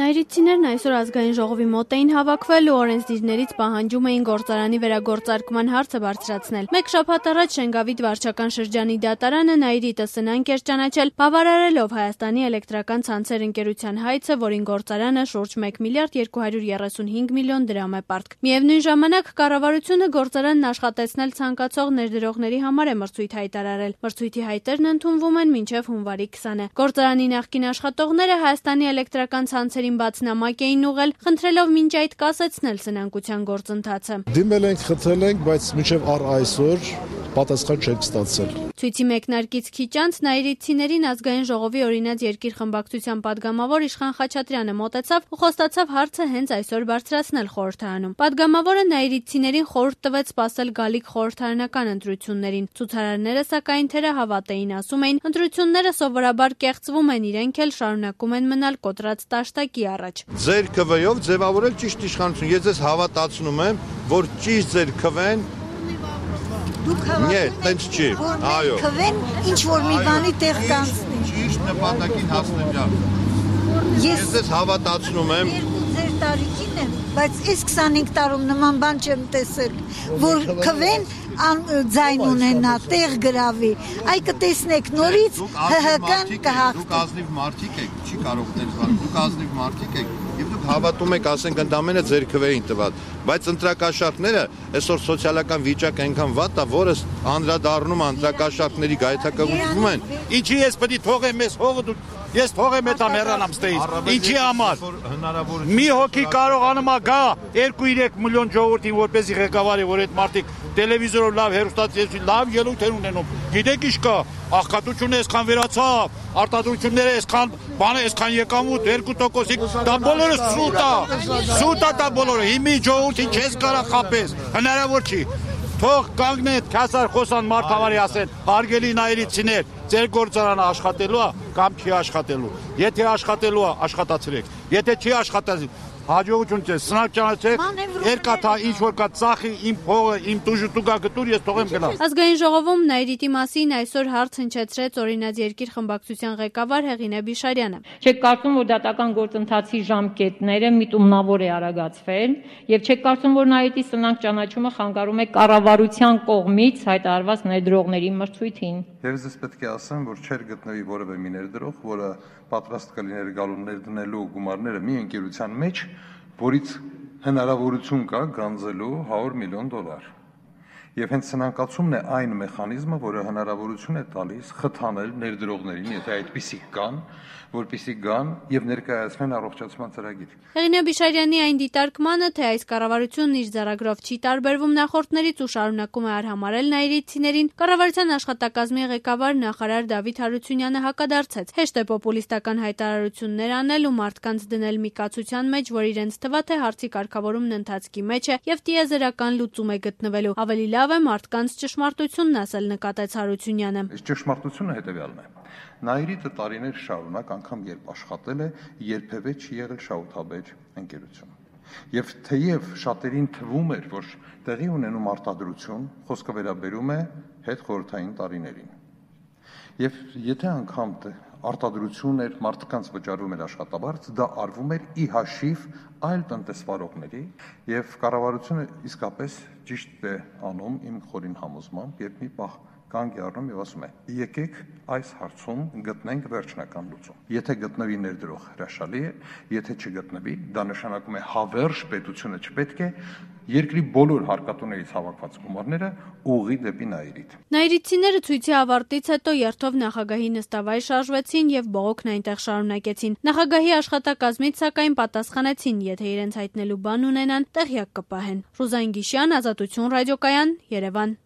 Նայրիցիներն այսօր ազգային ժողովի մոտ էին հավաքվել ու օրենսդիրներից պահանջում էին գործարանի վերագործարկման հարցը բարձրացնել։ Մեկ շաբաթ առաջ Շենգավիթ վարչական շրջանի դատարանը Նայրիտը սնանկ էր ճանաչել, բավարարելով Հայաստանի էլեկտրական ցանցեր ընկերության հայցը, որին գործարանը շուրջ 1 միլիարդ 235 միլիոն դրամ է պարտք։ Միևնույն ժամանակ կառավարությունը գործարանն աշխատեցնել ցանկացող ներդրողների համար է մրցույթ հայտարարել։ Մրցույթի հայտերն ընդունվում են մինչև հունվարի 20-ը։ Գործարանի նախկին աշխատողները Հայաստանի էլեկտրական ցանցերին բացնամակ էին ուղղել, խնդրելով մինչ այդ կասեցնել սնանկության գործընթացը։ Դիմել ենք, խնդրել ենք, բայց մինչև այսօր պատասխան չենք ստացել։ Ցույցի մեկնարկից քիչ անց նայրիցիներին ազգային ժողովի օրինաց երկիր խմբակցության падգամավոր Իշխան Խաչատրյանը մոտեցավ ու խոստացավ հարցը հենց այսօր բարձրացնել խորհրդարանում։ Падգամավորը նայրիցիներին խորհուրդ տվեց սպասել գալիք խորհրդարանական ընտրություններին։ Ցուցարարները սակայն թերահավատ էին, ասում էին, ընտրությունները սովորաբար կեղծվում են, իրենք էլ շարունակում են մնալ կոտրած տաշտակի առաջ։ Ձեր քվեով ձևավորել ճիշտ իշխանություն։ Ես ձեզ հավատացնում եմ, որ ճիշտ ձեր քվեն Нет, տենց չի, այո։ Քվեն ինչ որ մի բանի տեղ կանցնի։ Ճիշտ նպատակին հասնելու։ Ես ձեզ հավատացնում եմ։ Ձեր տարիքին եմ, բայց այս 25 տարում նման բան չեմ տեսել, որ քվեն ձայն ունենա, տեղ գրավի։ Այ կտեսնեք նորից ՀՀԿ-ն կհաղթի։ Դուք ազնիվ մարդիկ եք, չի կարող տենց բան։ Դուք ազնիվ մարդիկ եք։ Եվ դուք հավատում եք, ասենք ընդամենը ձեր քվեին տված, բայց ընտրակաշառքները այսօր սոցիալական վիճակը այնքան վատ է, որը անդրադառնում ընտրակաշառքների գայթակղությունում են։ Ինչի ես պետք է թողեմ ես հողը, ես թողեմ այդ ամերանամ ստեից։ Ինչի համար։ Մի հոգի կարողանում է գա 2-3 միլիոն ժողովրդին որպեսզի ղեկավարի, որ այդ մարդիկ տելևիզորով լավ հեռուստացույց լավ ելույթ են ունենում։ Գիտեք ինչ կա, աղքատությունը այսքան վերացավ, արտադրությունները այսքան բանը այսքան եկամուտ 2%-իկ, դա բոլորը սուտ է դա բոլորը։ Հիմի ժողովրդին չես կարա խապես, հնարավոր չի։ Թող կանգնեն, քասար խոսան մարդավարի ասեն, հարգելի նայրիցիներ, ձեր գործարանը աշխատելու է կամ չի աշխատելու։ Եթե աշխատելու է, աշխատացրեք։ Եթե չի աշխատելու, հաջողություն չէ, սնանկ ճանաչեք, երկաթա ինչ որ կա ծախի իմ փողը, իմ տուժուտուկա գտուր, ես թողեմ գնամ։ Ազգային ժողովում Նայրիտի մասին այսօր հարց հնչեցրեց օրինաց երկիր խմբակցության ղեկավար Հեղինե Բիշարյանը։ Չեք կարծում, որ դատական գործընթացի ժամկետները միտումնավոր է արագացվել, եւ չեք կարծում, որ Նայրիտի սնանկ ճանաչումը խանգարում է կառավարության կողմից հայտարարված ներդրողների մրցույթին։ Եվ ես պետք է ասեմ, որ չէր գտնվի որևէ մի ներդրող, որը պատրաստ կլիներ գալու ներդնելու գումարները մի ընկերության մեջ, որից հնարավորություն կա գանձելու $100 միլիոն։ Եվ հենց սնանկացումն է այն մեխանիզմը, որը հնարավորություն է տալիս խթանել ներդրողներին, եթե այդպիսի կան, որպեսզի գան եւ ներկայացնեն առողջացման ծրագիր։ Հեղինե Բիշարյանի այն դիտարկմանը, թե այս կառավարությունն իր ձեռագրով չի տարբերվում նախորդներից ու շարունակում է արհամարհել նայրիցիներին, կառավարության աշխատակազմի ղեկավար նախարար Դավիթ Հարությունյանը հակադարձեց։ Հեշտ է պոպուլիստական հայտարարություններ անել ու մարդկանց դնել մի կացության մեջ, որ իրենց թվա թե հարցի կարգավորումն ընթացքի մեջ է եւ տիեզերական լուծում է գտնվելու։ Ավելի լավ է մարդկանց ճշմարտությունն ասել, նկատեց Հարությունյանը։ Ճշմարտությունը հետեւյալն է։ Նայրիտը տարիներ շարունակ անգամ երբ աշխատել է, երբևէ չի եղել շահութաբեր ընկերություն։ Եվ թեև շատերին թվում էր, որ տեղի ունենում արտադրություն, խոսքը վերաբերում է հետխորհրդային տարիներին։ Եվ եթե անգամ արտադրություն էր, մարդկանց վճարվում էր աշխատավարձ, դա արվում էր ի հաշիվ այլ տնտեսվարողների, եւ կառավարությունը իսկապես ճիշտ է անում իմ խորին համոզմամբ, երբ մի պահ կանգ է առնում եւ ասում է. եկեք այս հարցում գտնենք վերջնական լուծում։ Եթե գտնվի ներդրող հրաշալի է, եթե չգտնվի, դա նշանակում է հավերժ պետությունը չպետք է երկրի բոլոր հարկատուներից հավաքված գումարները ուղղի դեպի Նայրիտ։ Նայրիցիները ցույցի ավարտից հետո երթով նախագահի նստավայր շարժվեցին եւ բողոքն այնտեղ շարունակեցին։ Նախագահի աշխատակազմից սակայն պատասխանեցին, եթե իրենց հայտնելու բան ունենան, տեղյակ կպահեն։ Ռուզան Գիշյան, Ազատություն ռադիոկայան, Երևան։